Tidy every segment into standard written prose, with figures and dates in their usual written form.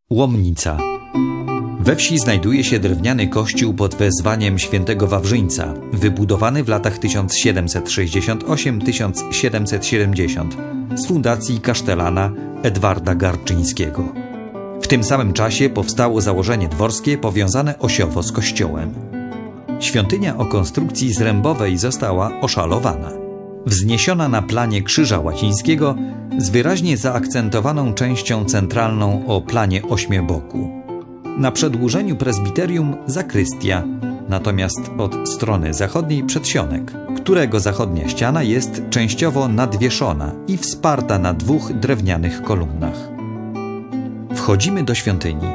Łomnica. We wsi znajduje się drewniany kościół pod wezwaniem świętego Wawrzyńca, wybudowany w latach 1768-1770 z fundacji kasztelana Edwarda Garczyńskiego. W tym samym czasie powstało założenie dworskie powiązane osiowo z kościołem. Świątynia o konstrukcji zrębowej została oszalowana. Wzniesiona na planie krzyża łacińskiego z wyraźnie zaakcentowaną częścią centralną o planie ośmioboku. Na przedłużeniu prezbiterium zakrystia, natomiast od strony zachodniej przedsionek, którego zachodnia ściana jest częściowo nadwieszona i wsparta na dwóch drewnianych kolumnach. Wchodzimy do świątyni.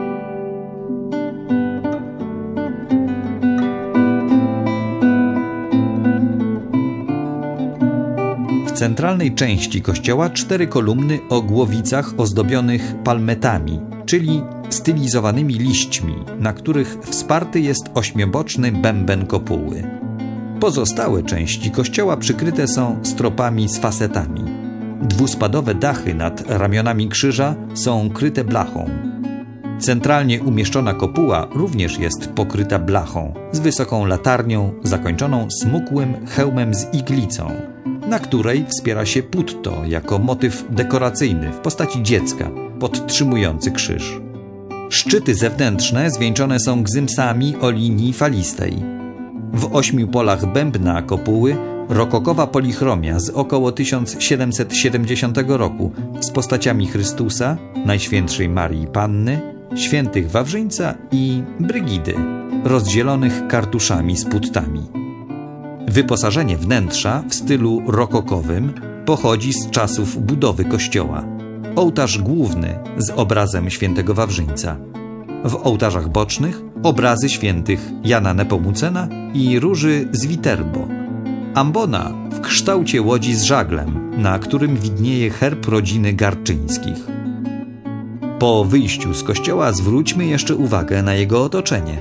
W centralnej części kościoła 4 kolumny o głowicach ozdobionych palmetami, czyli stylizowanymi liśćmi, na których wsparty jest ośmioboczny bęben kopuły. Pozostałe części kościoła przykryte są stropami z fasetami. Dwuspadowe dachy nad ramionami krzyża są kryte blachą. Centralnie umieszczona kopuła również jest pokryta blachą z wysoką latarnią zakończoną smukłym hełmem z iglicą, na której wspiera się putto jako motyw dekoracyjny w postaci dziecka podtrzymujący krzyż. Szczyty zewnętrzne zwieńczone są gzymsami o linii falistej. W 8 polach bębna kopuły rokokowa polichromia z około 1770 roku z postaciami Chrystusa, Najświętszej Marii Panny, świętych Wawrzyńca i Brygidy, rozdzielonych kartuszami z puttami. Wyposażenie wnętrza w stylu rokokowym pochodzi z czasów budowy kościoła. Ołtarz główny z obrazem świętego Wawrzyńca. W ołtarzach bocznych obrazy świętych Jana Nepomucena i Róży z Viterbo. Ambona w kształcie łodzi z żaglem, na którym widnieje herb rodziny Garczyńskich. Po wyjściu z kościoła zwróćmy jeszcze uwagę na jego otoczenie.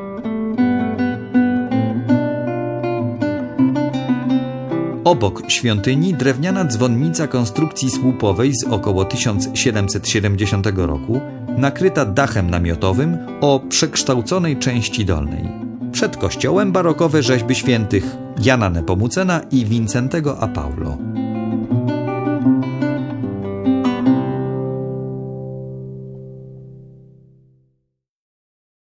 Obok świątyni drewniana dzwonnica konstrukcji słupowej z około 1770 roku, nakryta dachem namiotowym o przekształconej części dolnej. Przed kościołem barokowe rzeźby świętych Jana Nepomucena i Wincentego a Paulo.